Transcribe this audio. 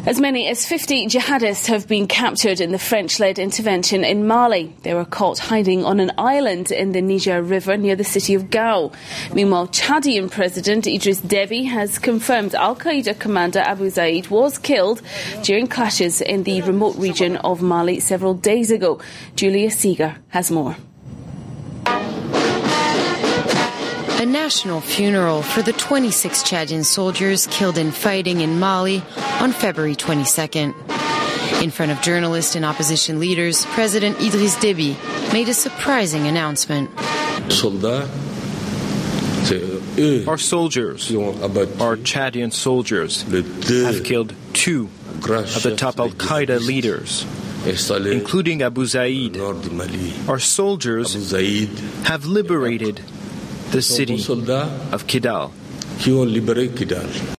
As many as 50 jihadists have been captured in the French-led intervention in Mali. They were caught hiding on an island in the Niger River near the city of Gao. Meanwhile, Chadian President Idriss Déby has confirmed Al-Qaeda commander Abu Zaid was killed during clashes in the remote region of Mali several days ago. Julia Seeger has more. A national funeral for the 26 Chadian soldiers killed in fighting in Mali on February 22nd. In front of journalists and opposition leaders, President Idriss Déby made a surprising announcement. Our soldiers, our Chadian soldiers, have killed 2 of the top Al-Qaeda leaders, including Abu Zaid. Our soldiers have liberated the city of Kidal.